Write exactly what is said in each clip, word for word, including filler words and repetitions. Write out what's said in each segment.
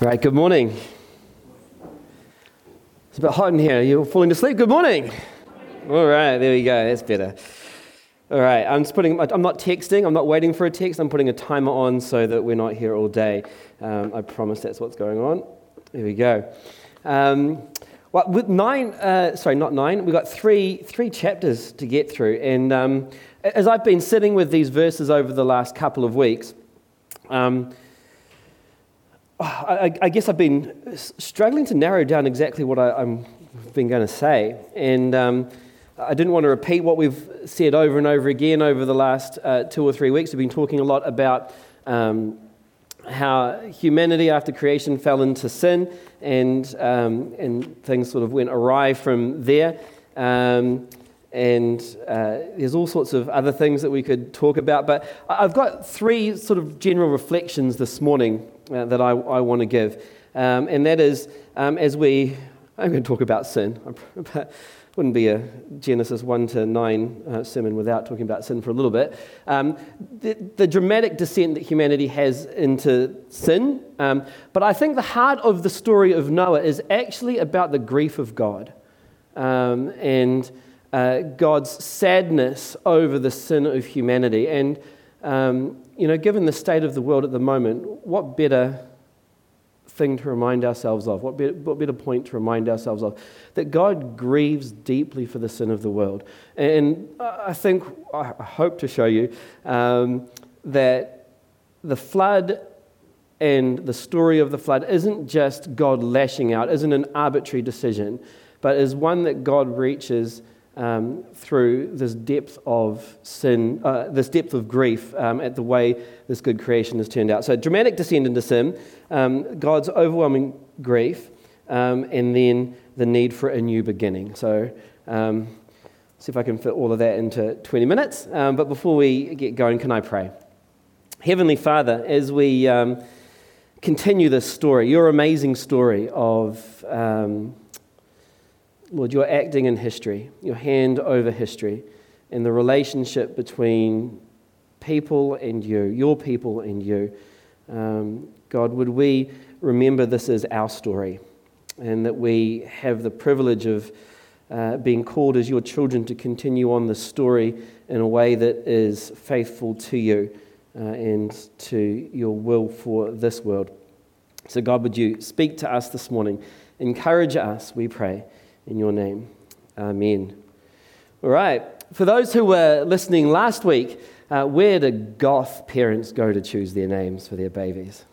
Right, good morning. It's a bit hot in here. You're falling asleep. Good morning. All right, there we go. That's better. All right, I'm just putting. I'm not texting. I'm not waiting for a text. I'm putting a timer on so that we're not here all day. Um, I promise that's what's going on. There we go. Um, well, with nine. Uh, sorry, not nine. We've got three three chapters to get through, and um, as I've been sitting with these verses over the last couple of weeks. Um, I, I guess I've been struggling to narrow down exactly what I, I'm been going to say, and um, I didn't want to repeat what we've said over and over again over the last uh, two or three weeks. We've been talking a lot about um, how humanity after creation fell into sin, and um, and things sort of went awry from there. Um, and uh, there's all sorts of other things that we could talk about, but I've got three sort of general reflections this morning Uh, that I, I want to give, um, and that is um, as we, I'm going to talk about sin. It wouldn't be a Genesis one to nine uh, sermon without talking about sin for a little bit. Um, the, the dramatic descent that humanity has into sin, um, but I think the heart of the story of Noah is actually about the grief of God um, and uh, God's sadness over the sin of humanity. And um, You know, given the state of the world at the moment, what better thing to remind ourselves of? What better, what better point to remind ourselves of? That God grieves deeply for the sin of the world. And I think, I hope to show you um, that the flood and the story of the flood isn't just God lashing out, isn't an arbitrary decision, but is one that God reaches Um, through this depth of sin, uh, this depth of grief um, at the way this good creation has turned out. So dramatic descent into sin, um, God's overwhelming grief, um, and then the need for a new beginning. So um, see if I can fit all of that into twenty minutes. Um, but before we get going, can I pray? Heavenly Father, as we um, continue this story, your amazing story of Um, Lord, you're acting in history, your hand over history, and the relationship between people and you, your people and you. Um, God, would we remember this as our story, and that we have the privilege of uh, being called as your children to continue on this story in a way that is faithful to you uh, and to your will for this world. So God, would you speak to us this morning, encourage us, we pray. In your name, amen. All right, for those who were listening last week, uh, where do goth parents go to choose their names for their babies?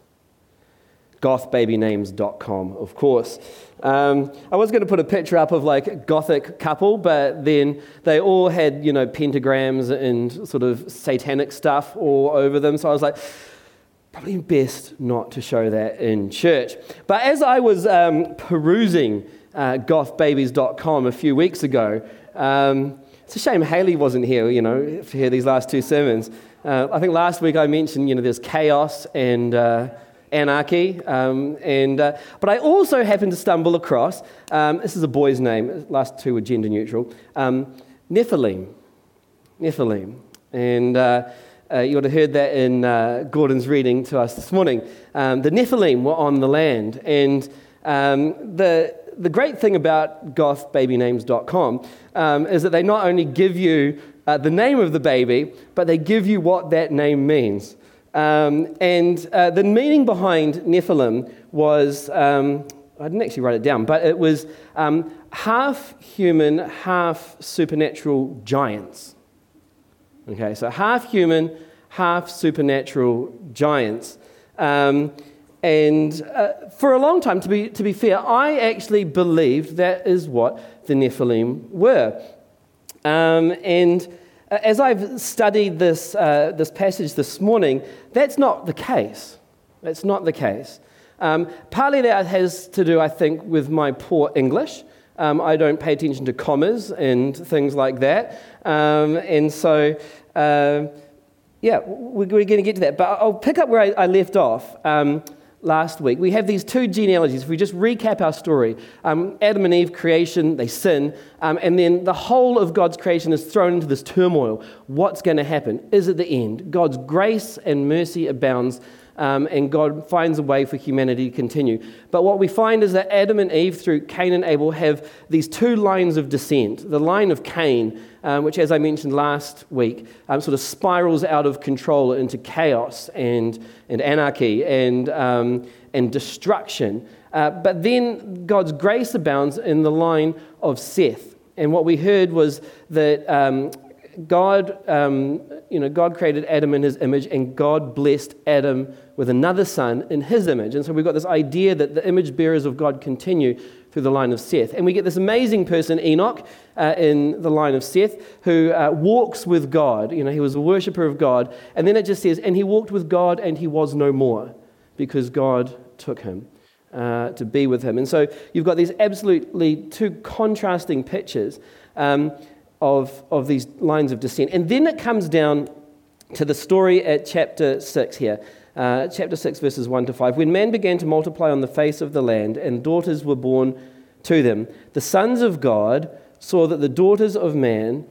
goth baby names dot com, of course. Um, I was going to put a picture up of like a gothic couple, but then they all had, you know, pentagrams and sort of satanic stuff all over them, so I was like, probably best not to show that in church. But as I was um, perusing Uh, goth babies dot com a few weeks ago. Um, it's a shame Haley wasn't here, you know, to hear these last two sermons. Uh, I think last week I mentioned, you know, there's chaos and uh, anarchy, um, and uh, but I also happened to stumble across, um, this is a boy's name, last two were gender neutral, um, Nephilim. Nephilim. And uh, uh, you would have heard that in uh, Gordon's reading to us this morning. Um, the Nephilim were on the land, and um, the The great thing about goth baby names dot com um, is that they not only give you uh, the name of the baby, but they give you what that name means. Um, and uh, the meaning behind Nephilim was, um, I didn't actually write it down, but it was um, half human, half supernatural giants. Okay, so half human, half supernatural giants. Um, And uh, for a long time, to be to be fair, I actually believed that is what the Nephilim were. Um, and as I've studied this uh, this passage this morning, that's not the case. That's not the case. Um, partly that has to do, I think, with my poor English. Um, I don't pay attention to commas and things like that. Um, and so, uh, yeah, we're, we're going to get to that. But I'll pick up where I, I left off. Um, Last week, we have these two genealogies. If we just recap our story, um, Adam and Eve creation, they sin, um, and then the whole of God's creation is thrown into this turmoil. What's going to happen? Is it the end? God's grace and mercy abounds um, and God finds a way for humanity to continue. But what we find is that Adam and Eve, through Cain and Abel, have these two lines of descent. The line of Cain, um, which, as I mentioned last week, um, sort of spirals out of control into chaos and, and anarchy and, um, and destruction. Uh, but then God's grace abounds in the line of Seth. And what we heard was that um, God, um, you know, God created Adam in his image, and God blessed Adam with another son in his image. And so we've got this idea that the image bearers of God continue through the line of Seth. And we get this amazing person, Enoch, uh, in the line of Seth, who uh, walks with God. You know, he was a worshiper of God. And then it just says, and he walked with God, and he was no more, because God took him uh, to be with him. And so you've got these absolutely two contrasting pictures um, of, of these lines of descent. And then it comes down to the story at chapter six here. Uh, chapter six, verses one to five. When man began to multiply on the face of the land, and daughters were born to them, the sons of God saw that the daughters of man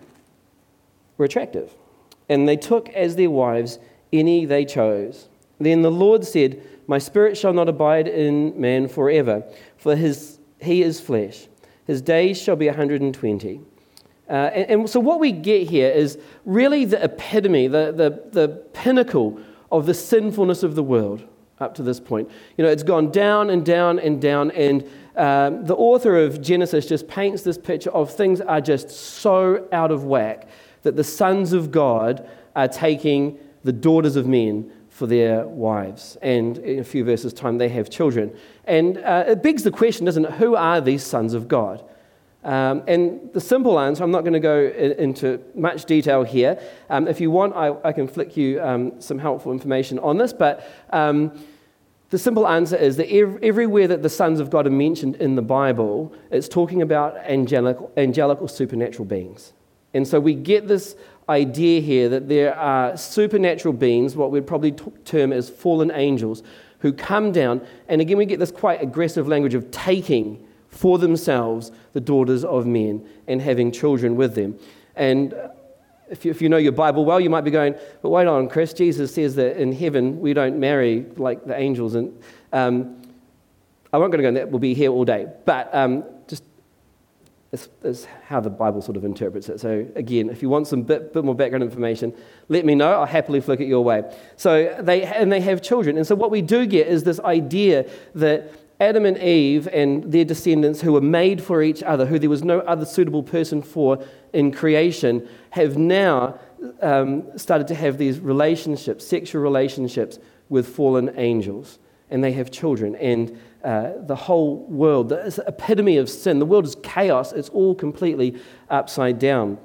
were attractive, and they took as their wives any they chose. Then the Lord said, my spirit shall not abide in man forever, for his he is flesh. His days shall be one hundred twenty. Uh, and, and so what we get here is really the epitome, the, the, the pinnacle of the sinfulness of the world up to this point. You know, it's gone down and down and down, and um, the author of Genesis just paints this picture of things are just so out of whack that the sons of God are taking the daughters of men for their wives. And in a few verses' time, they have children. And uh, it begs the question, doesn't it, who are these sons of God? Um, and the simple answer, I'm not going to go in, into much detail here. Um, if you want, I, I can flick you um, some helpful information on this. But um, the simple answer is that ev- everywhere that the sons of God are mentioned in the Bible, it's talking about angelic, angelic or supernatural beings. And so we get this idea here that there are supernatural beings, what we'd probably t- term as fallen angels, who come down. And again, we get this quite aggressive language of taking for themselves the daughters of men and having children with them. And if you, if you know your Bible well, you might be going, but wait on, Chris, Jesus says that in heaven we don't marry like the angels. And um, I won't go into that, we'll be here all day. But um, just it's, it's how the Bible sort of interprets it. So again, if you want some bit, bit more background information, let me know. I'll happily flick it your way. So they and they have children. And so what we do get is this idea that Adam and Eve and their descendants, who were made for each other, who there was no other suitable person for in creation, have now um, started to have these relationships, sexual relationships with fallen angels. And they have children. And uh, the whole world, the epitome of sin, the world is chaos. It's all completely upside down.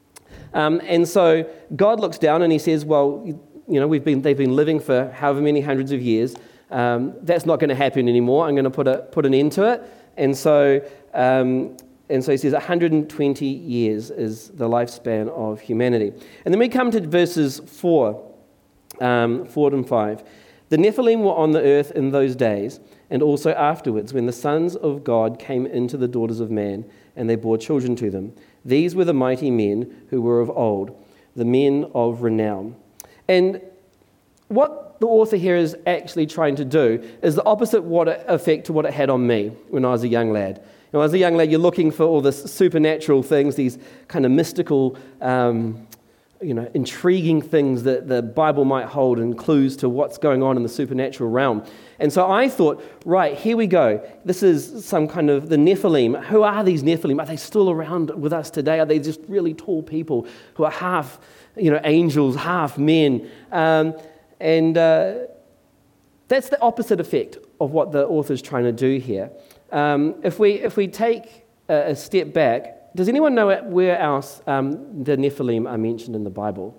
Um, and so God looks down and he says, well, you know, we've been they've been living for however many hundreds of years. Um, that's not going to happen anymore. I'm going to put a put an end to it. And so, um, and so he says one hundred twenty years is the lifespan of humanity. And then we come to verses four, um, four and five. The Nephilim were on the earth in those days, and also afterwards, when the sons of God came into the daughters of man, and they bore children to them. These were the mighty men who were of old, the men of renown. And what the author here is actually trying to do is the opposite what it, effect to what it had on me when I was a young lad. You know, as a young lad, you're looking for all this supernatural things, these kind of mystical, um, you know, intriguing things that the Bible might hold and clues to what's going on in the supernatural realm. And so I thought, right, here we go. This is some kind of the Nephilim. Who are these Nephilim? Are they still around with us today? Are they just really tall people who are half, you know, angels, half men? Um, And uh, that's the opposite effect of what the author's trying to do here. Um, if we if we take a, a step back, does anyone know where else um, the Nephilim are mentioned in the Bible?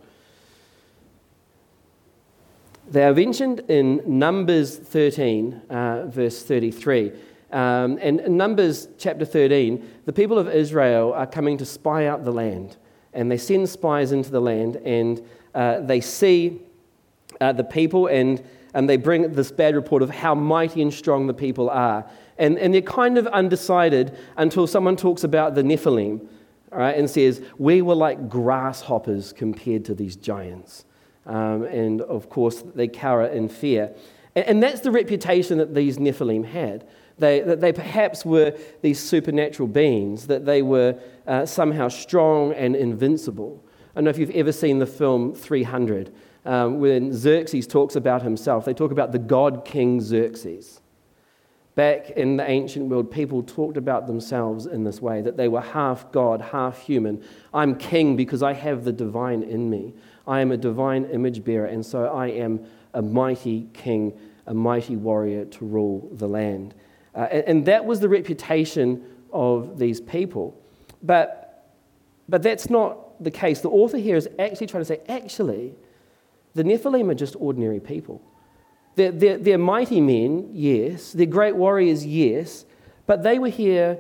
They are mentioned in Numbers thirteen, uh, verse thirty-three. Um, and in Numbers chapter thirteen, the people of Israel are coming to spy out the land. And they send spies into the land, and uh, they see Uh, the people, and, and they bring this bad report of how mighty and strong the people are. And, and they're kind of undecided until someone talks about the Nephilim, all right, and says, we were like grasshoppers compared to these giants. Um, and of course, they cower in fear. And, and that's the reputation that these Nephilim had. They, that they perhaps were these supernatural beings, that they were uh, somehow strong and invincible. I don't know if you've ever seen the film three hundred, um, when Xerxes talks about himself. They talk about the god King Xerxes. Back in the ancient world, people talked about themselves in this way, that they were half God, half human. I'm king because I have the divine in me. I am a divine image bearer, and so I am a mighty king, a mighty warrior to rule the land. Uh, and, and that was the reputation of these people. But, but that's not the case. The author here is actually trying to say, actually, the Nephilim are just ordinary people. They're, they're, they're mighty men, yes. They're great warriors, yes. But they were here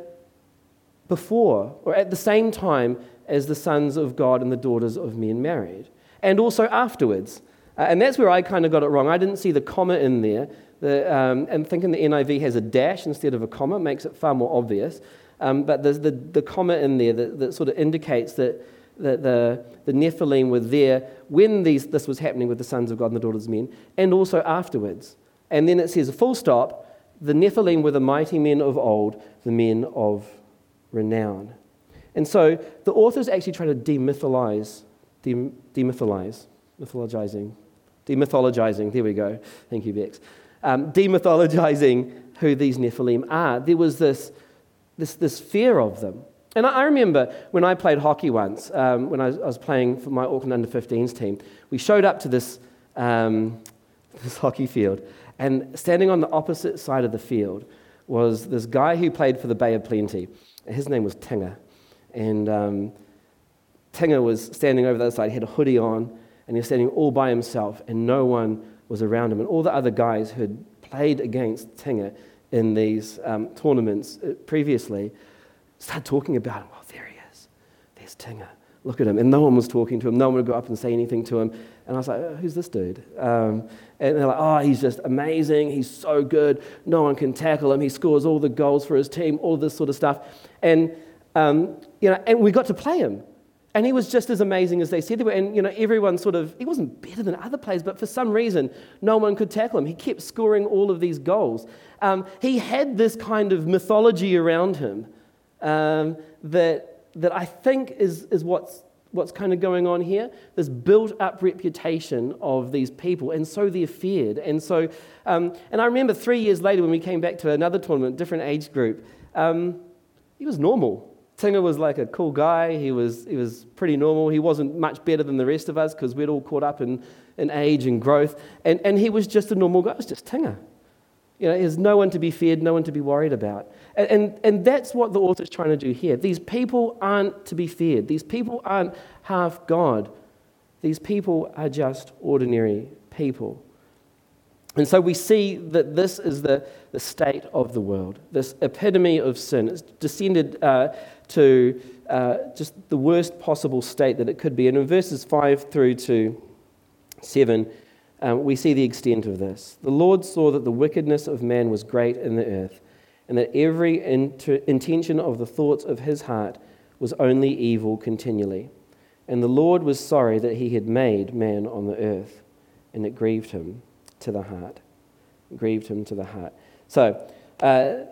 before, or at the same time as the sons of God and the daughters of men married. And also afterwards. Uh, and that's where I kind of got it wrong. I didn't see the comma in there. The, um, and thinking the N I V has a dash instead of a comma makes it far more obvious. Um, but there's the, the comma in there that, that sort of indicates that The, the, the Nephilim were there when these, this was happening with the sons of God and the daughters of men, and also afterwards. And then it says, full stop, the Nephilim were the mighty men of old, the men of renown. And so the author's actually trying to demythalize, dem, demythalize, mythologizing, demythologizing, there we go, thank you, Bex, um, demythologizing who these Nephilim are. There was this, this, this fear of them. And I remember when I played hockey once, um, when I was, I was playing for my Auckland under fifteens team, we showed up to this, um, this hockey field, and standing on the opposite side of the field was this guy who played for the Bay of Plenty. His name was Tinga. And um, Tinga was standing over the other side. He had a hoodie on, and he was standing all by himself, and no one was around him. And all the other guys who had played against Tinga in these um, tournaments previously started talking about him. Oh, there he is. There's Tinga. Look at him. And no one was talking to him. No one would go up and say anything to him. And I was like, oh, who's this dude? Um, and they're like, oh, he's just amazing. He's so good. No one can tackle him. He scores all the goals for his team, all this sort of stuff. And, um, you know, and we got to play him. And he was just as amazing as they said they were. And, you know, everyone sort of, he wasn't better than other players, but for some reason, no one could tackle him. He kept scoring all of these goals. Um, he had this kind of mythology around him um, that that I think is, is what's, what's kind of going on here. This built-up reputation of these people, and so they're feared. And so, um, and I remember three years later when we came back to another tournament, different age group, um, he was normal. Tinga was like a cool guy. He was he was pretty normal. He wasn't much better than the rest of us because we'd all caught up in, in age and growth. And, and he was just a normal guy. It was just Tinga. You know, there's no one to be feared, no one to be worried about. And, and, and that's what the author's trying to do here. These people aren't to be feared. These people aren't half God. These people are just ordinary people. And so we see that this is the, the state of the world, this epitome of sin. It's descended uh, to uh, just the worst possible state that it could be. And in verses five through to seven, um, we see the extent of this. The Lord saw that the wickedness of man was great in the earth, and that every inter- intention of the thoughts of his heart was only evil continually. And the Lord was sorry that he had made man on the earth, and it grieved him to the heart. It grieved him to the heart. So, uh,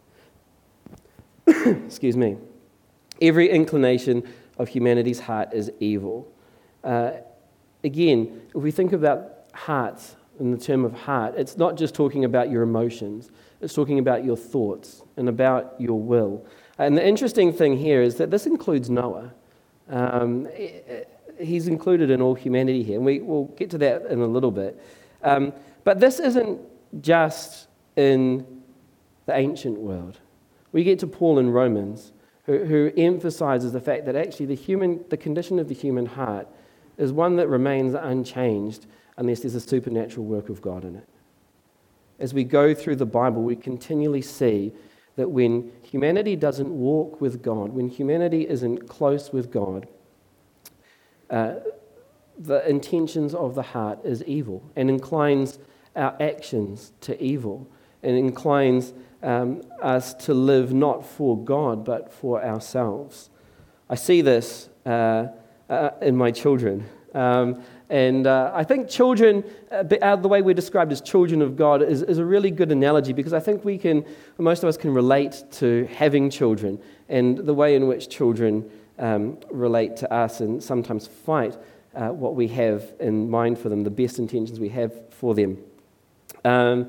excuse me, every inclination of humanity's heart is evil. Uh, again, if we think about hearts in the term of heart, it's not just talking about your emotions. It's talking about your thoughts and about your will. And the interesting thing here is that this includes Noah. Um, he's included in all humanity here, and we, we'll get to that in a little bit. Um, but this isn't just in the ancient world. We get to Paul in Romans, who, who emphasizes the fact that actually the human, the condition of the human heart is one that remains unchanged unless there's a supernatural work of God in it. As we go through the Bible, we continually see that when humanity doesn't walk with God, when humanity isn't close with God, uh, the intentions of the heart is evil and inclines our actions to evil and inclines um, us to live not for God but for ourselves. I see this uh, uh, in my children. Um, and uh, I think children, uh, the way we're described as children of God, is, is a really good analogy, because I think we can, most of us can relate to having children and the way in which children um, relate to us and sometimes fight uh, what we have in mind for them, the best intentions we have for them. Um,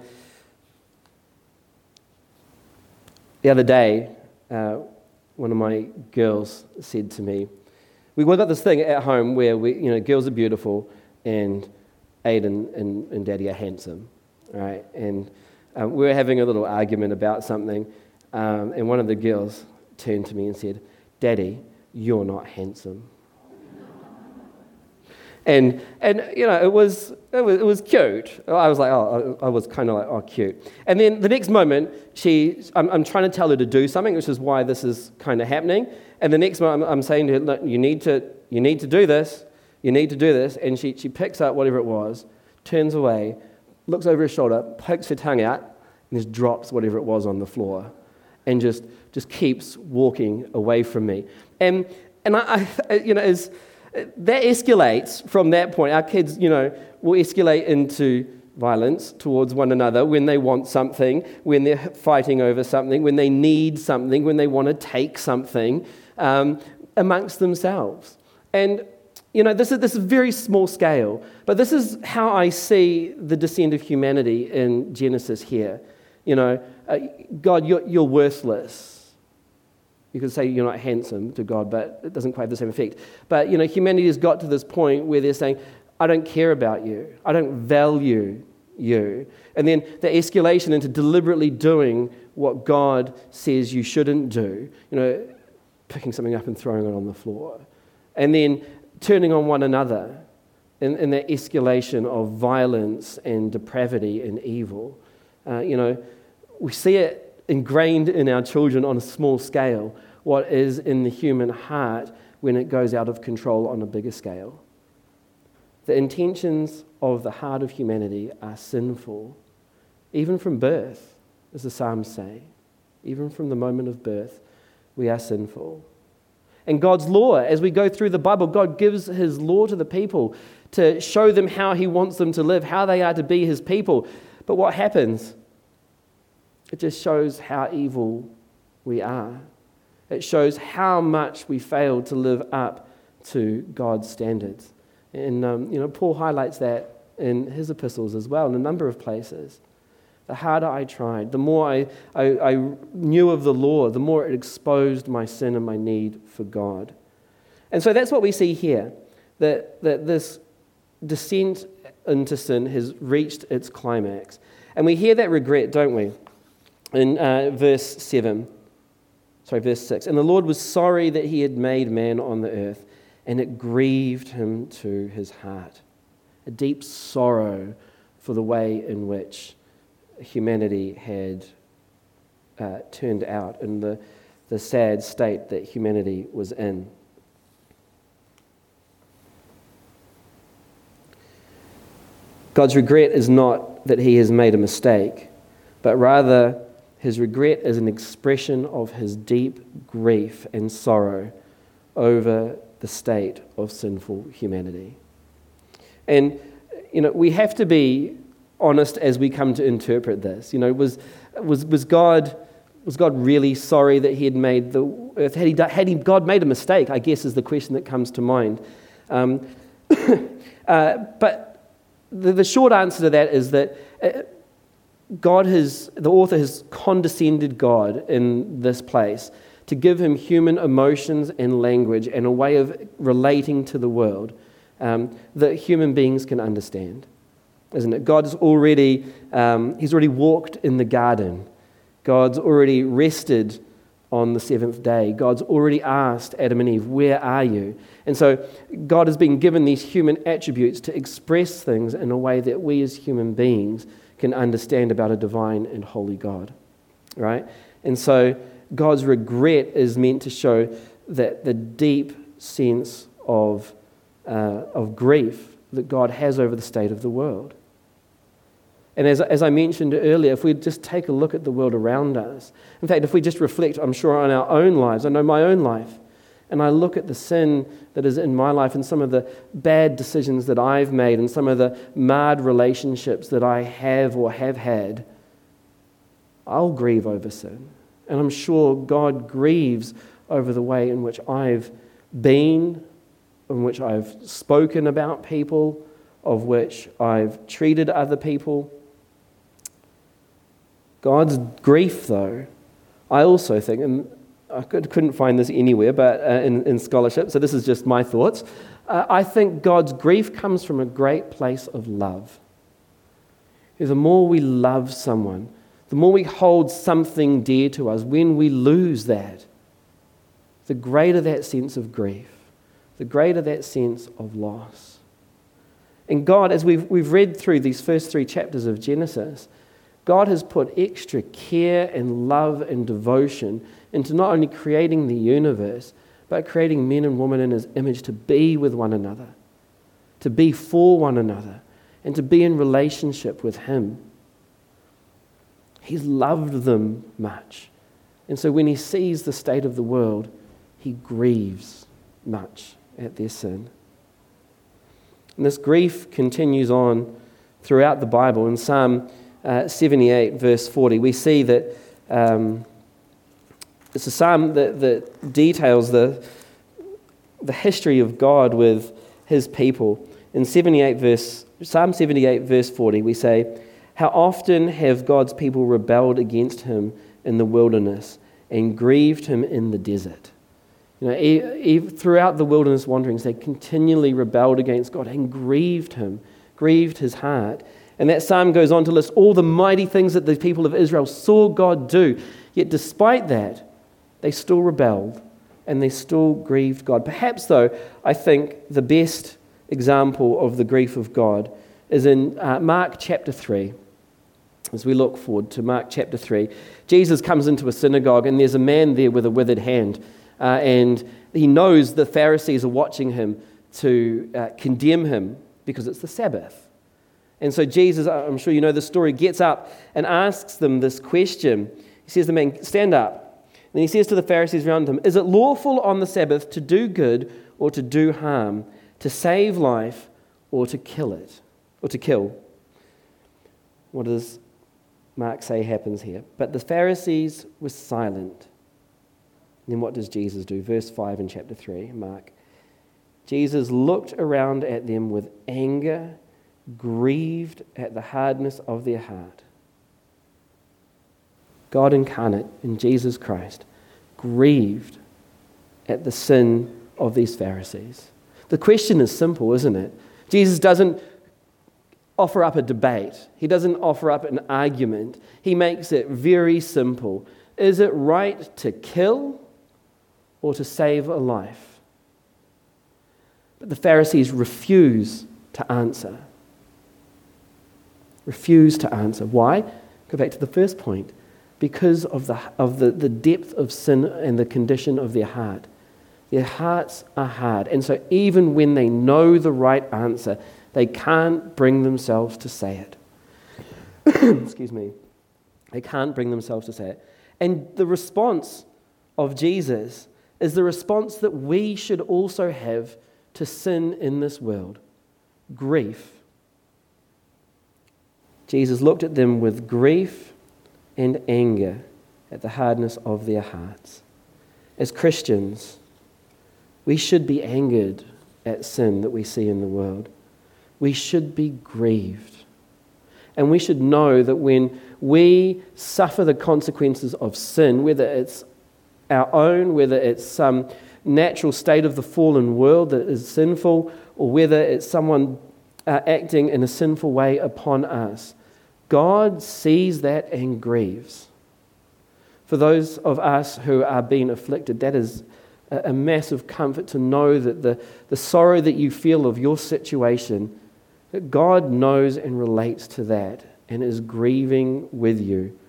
the other day, uh, one of my girls said to me, we got this thing at home where we, you know, girls are beautiful and Aiden and, and Daddy are handsome, right? And um, we were having a little argument about something, um, and one of the girls turned to me and said, "Daddy, you're not handsome." And, and you know, it was, it was it was cute. I was like, oh, I was kind of like, oh, cute. And then the next moment, she, I'm, I'm trying to tell her to do something, which is why this is kind of happening. And the next moment, I'm, I'm saying to her, look, you need to, you need to do this. You need to do this. And she, she picks up whatever it was, turns away, looks over her shoulder, pokes her tongue out, and just drops whatever it was on the floor, and just just keeps walking away from me. And and I, I you know, as that escalates from that point. Our kids, you know, will escalate into violence towards one another when they want something, when they're fighting over something, when they need something, when they want to take something um, amongst themselves. And, you know, this is this is very small scale, but this is how I see the descent of humanity in Genesis here. You know, uh, God, you're, you're worthless. You could say you're not handsome to God, but it doesn't quite have the same effect. But, you know, humanity has got to this point where they're saying, I don't care about you. I don't value you. And then the escalation into deliberately doing what God says you shouldn't do, you know, picking something up and throwing it on the floor. And then turning on one another in, in that escalation of violence and depravity and evil. Uh, you know, we see it ingrained in our children on a small scale, what is in the human heart when it goes out of control on a bigger scale. The intentions of the heart of humanity are sinful, even from birth, as the Psalms say. Even from the moment of birth, we are sinful. And God's law, as we go through the Bible, God gives his law to the people to show them how he wants them to live, how they are to be his people. But what happens? It just shows how evil we are. It shows how much we fail to live up to God's standards. And, um, you know, Paul highlights that in his epistles as well, in a number of places. The harder I tried, the more I, I, I knew of the law, the more it exposed my sin and my need for God. And so that's what we see here, that, that this descent into sin has reached its climax. And we hear that regret, don't we? In uh, verse seven, sorry, verse six. And the Lord was sorry that he had made man on the earth, and it grieved him to his heart. A deep sorrow for the way in which humanity had uh, turned out and the, the sad state that humanity was in. God's regret is not that he has made a mistake, but rather his regret is an expression of his deep grief and sorrow over the state of sinful humanity. And, you know, we have to be honest as we come to interpret this. You know, was was was God was God really sorry that he had made the earth? Had he done, had he God made a mistake? I guess is the question that comes to mind. Um, uh, but the, the short answer to that is that Uh, God has, the author has condescended God in this place to give him human emotions and language and a way of relating to the world um, that human beings can understand, isn't it? God's already, um, he's already walked in the garden. God's already rested on the seventh day. God's already asked Adam and Eve, where are you? And so God has been given these human attributes to express things in a way that we as human beings can understand about a divine and holy God, right? And so God's regret is meant to show that the deep sense of uh, of grief that God has over the state of the world. And as, as I mentioned earlier, if we just take a look at the world around us, in fact, if we just reflect, I'm sure, on our own lives, I know my own life, and I look at the sin that is in my life and some of the bad decisions that I've made and some of the marred relationships that I have or have had, I'll grieve over sin. And I'm sure God grieves over the way in which I've been, in which I've spoken about people, of which I've treated other people. God's grief, though, I also think, and I could, couldn't find this anywhere but uh, in, in scholarship, so this is just my thoughts, uh, I think God's grief comes from a great place of love. The more we love someone, the more we hold something dear to us, when we lose that, the greater that sense of grief, the greater that sense of loss. And God, as we've, we've read through these first three chapters of Genesis, God has put extra care and love and devotion into not only creating the universe, but creating men and women in His image to be with one another, to be for one another, and to be in relationship with Him. He's loved them much. And so when He sees the state of the world, He grieves much at their sin. And this grief continues on throughout the Bible. In Psalm uh, seventy-eight, verse forty, we see that um, it's a psalm that, that details the, the history of God with His people. In seventy-eight verse, Psalm seventy-eight, verse forty, we say, "How often have God's people rebelled against Him in the wilderness and grieved Him in the desert?" You know, e- e- throughout the wilderness wanderings, they continually rebelled against God and grieved Him, grieved His heart. And that psalm goes on to list all the mighty things that the people of Israel saw God do. Yet despite that, they still rebelled and they still grieved God. Perhaps, though, I think the best example of the grief of God is in uh, Mark chapter three. As we look forward to Mark chapter three, Jesus comes into a synagogue and there's a man there with a withered hand. Uh, and he knows the Pharisees are watching him to uh, condemn him because it's the Sabbath. And so Jesus, I'm sure you know the story, gets up and asks them this question. He says to the man, "Stand up." And he says to the Pharisees around him, "Is it lawful on the Sabbath to do good or to do harm, to save life or to kill it, or to kill?" What does Mark say happens here? But the Pharisees were silent. Then what does Jesus do? Verse five in chapter three, Mark. Jesus looked around at them with anger, grieved at the hardness of their heart. God incarnate in Jesus Christ grieved at the sin of these Pharisees. The question is simple, isn't it? Jesus doesn't offer up a debate. He doesn't offer up an argument. He makes it very simple. Is it right to kill or to save a life? But the Pharisees refuse to answer. Refuse to answer. Why? Go back to the first point. Because of the of the, the depth of sin and the condition of their heart. Their hearts are hard. And so even when they know the right answer, they can't bring themselves to say it. Excuse me. They can't bring themselves to say it. And the response of Jesus is the response that we should also have to sin in this world. Grief. Jesus looked at them with grief and anger at the hardness of their hearts. As Christians, we should be angered at sin that we see in the world. We should be grieved. And we should know that when we suffer the consequences of sin, whether it's our own, whether it's some natural state of the fallen world that is sinful, or whether it's someone uh, acting in a sinful way upon us, God sees that and grieves. For those of us who are being afflicted, that is a, a massive comfort to know that the, the sorrow that you feel of your situation, that God knows and relates to that and is grieving with you.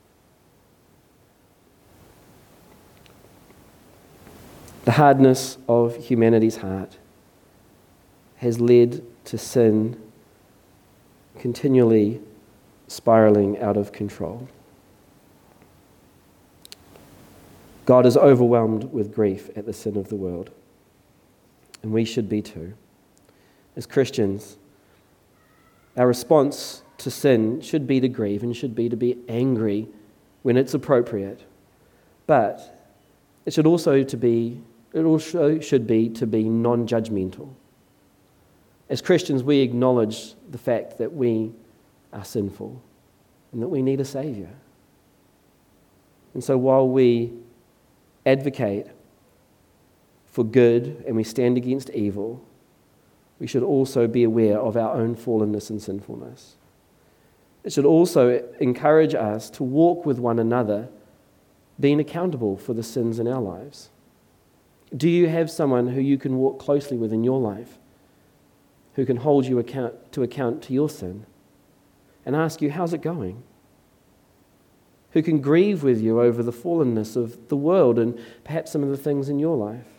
The hardness of humanity's heart has led to sin continually spiraling out of control. God is overwhelmed with grief at the sin of the world, and we should be too. As Christians, our response to sin should be to grieve and should be to be angry when it's appropriate, but it should also to be it also should be to be non-judgmental. As Christians, we acknowledge the fact that we are sinful and that we need a Saviour. And so while we advocate for good and we stand against evil, we should also be aware of our own fallenness and sinfulness. It should also encourage us to walk with one another, being accountable for the sins in our lives. Do you have someone who you can walk closely with in your life, who can hold you account, to account to your sin and ask you, how's it going? Who can grieve with you over the fallenness of the world and perhaps some of the things in your life?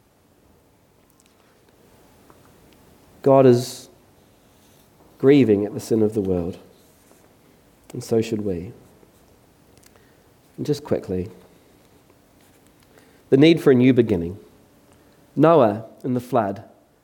God is grieving at the sin of the world, and so should we. And just quickly, the need for a new beginning. Noah and the flood.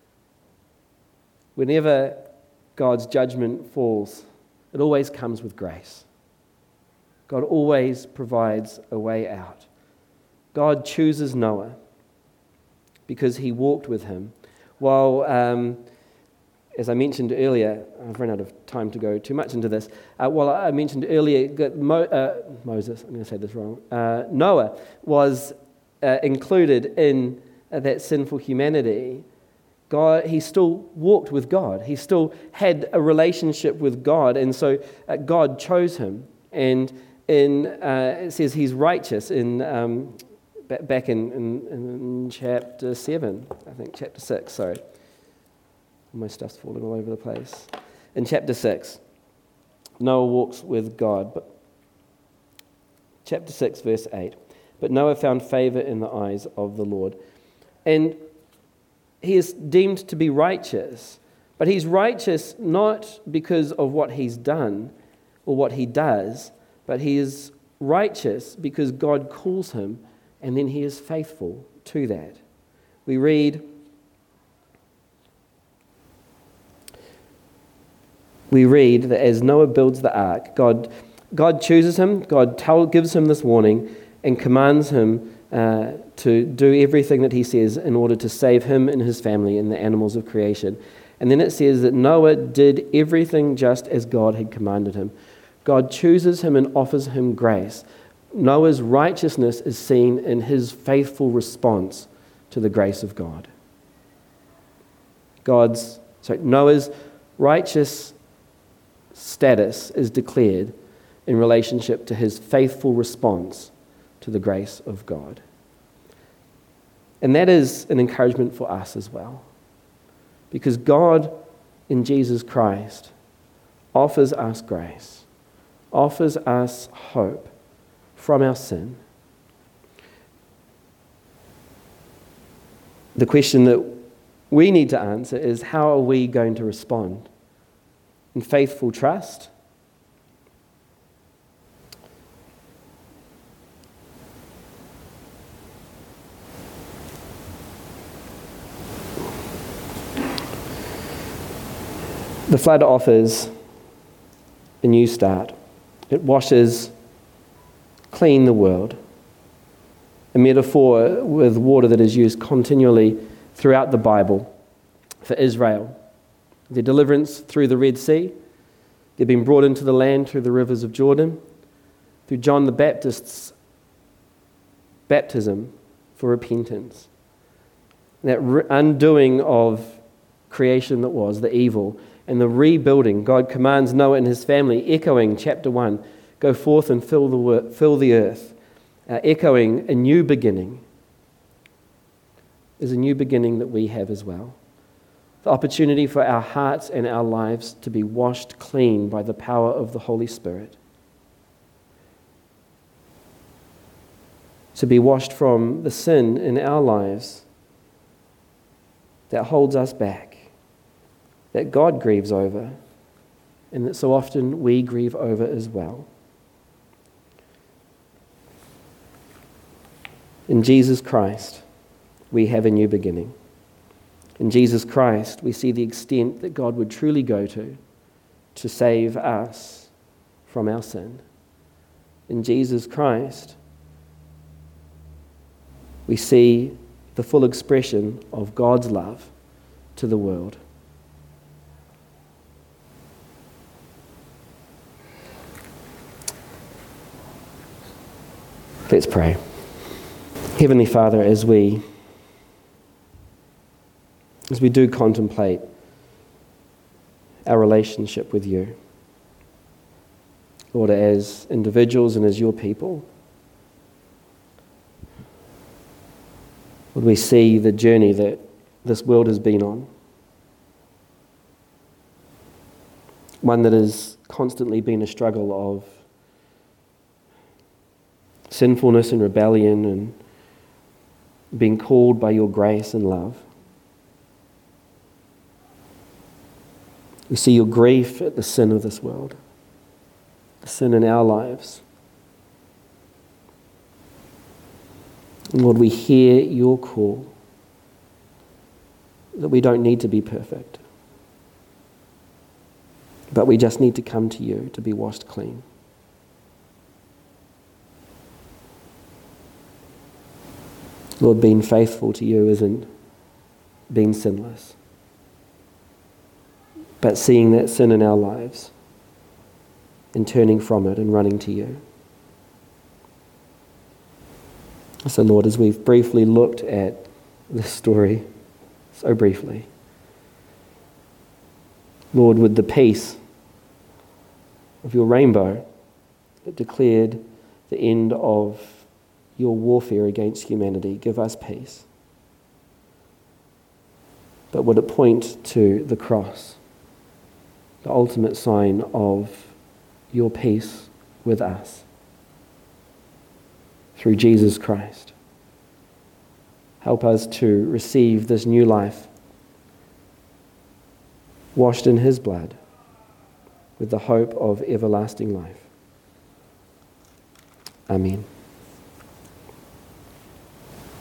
Whenever God's judgment falls, it always comes with grace. God always provides a way out. God chooses Noah because he walked with him. While, um, as I mentioned earlier, I've run out of time to go too much into this. Uh, while I mentioned earlier that Mo, uh, Moses, I'm going to say this wrong, uh, Noah was uh, included in uh, that sinful humanity. God, he still walked with God. He still had a relationship with God, and so uh, God chose him. And in uh, it says he's righteous in um, b- back in, in, in chapter seven, I think chapter six. Sorry, my stuff's falling all over the place. In chapter six, Noah walks with God. But chapter six, verse eight. But Noah found favor in the eyes of the Lord, and he is deemed to be righteous, but he's righteous not because of what he's done or what he does, but he is righteous because God calls him, and then he is faithful to that. We read, we read that as Noah builds the ark, God, God chooses him, God tell, gives him this warning and commands him Uh, to do everything that he says in order to save him and his family and the animals of creation. And then it says that Noah did everything just as God had commanded him. God chooses him and offers him grace. Noah's righteousness is seen in his faithful response to the grace of God. God's, sorry, Noah's righteous status is declared in relationship to his faithful response to the grace of God. And that is an encouragement for us as well. Because God in Jesus Christ offers us grace, offers us hope from our sin. The question that we need to answer is, how are we going to respond? In faithful trust? The flood offers a new start. It washes clean the world. A metaphor with water that is used continually throughout the Bible for Israel. Their deliverance through the Red Sea. They've been brought into the land through the rivers of Jordan. Through John the Baptist's baptism for repentance. That undoing of creation that was, the evil, and the rebuilding. God commands Noah and his family, echoing chapter one, go forth and fill the, fill the earth, uh, echoing a new beginning. There's a new beginning that we have as well. The opportunity for our hearts and our lives to be washed clean by the power of the Holy Spirit. To be washed from the sin in our lives that holds us back, that God grieves over, and that so often we grieve over as well. In Jesus Christ, we have a new beginning. In Jesus Christ, we see the extent that God would truly go to to save us from our sin. In Jesus Christ, we see the full expression of God's love to the world. Let's pray. Heavenly Father, as we as we do contemplate our relationship with you, Lord, as individuals and as your people, would we see the journey that this world has been on, one that has constantly been a struggle of sinfulness and rebellion and being called by your grace and love. We see your grief at the sin of this world, the sin in our lives. And Lord, we hear your call that we don't need to be perfect, but we just need to come to you to be washed clean. Lord, being faithful to you isn't being sinless, but seeing that sin in our lives and turning from it and running to you. So Lord, as we've briefly looked at this story, so briefly, Lord, with the peace of your rainbow that declared the end of your warfare against humanity, give us peace. But would it point to the cross, the ultimate sign of your peace with us through Jesus Christ? Help us to receive this new life, washed in his blood, with the hope of everlasting life. Amen.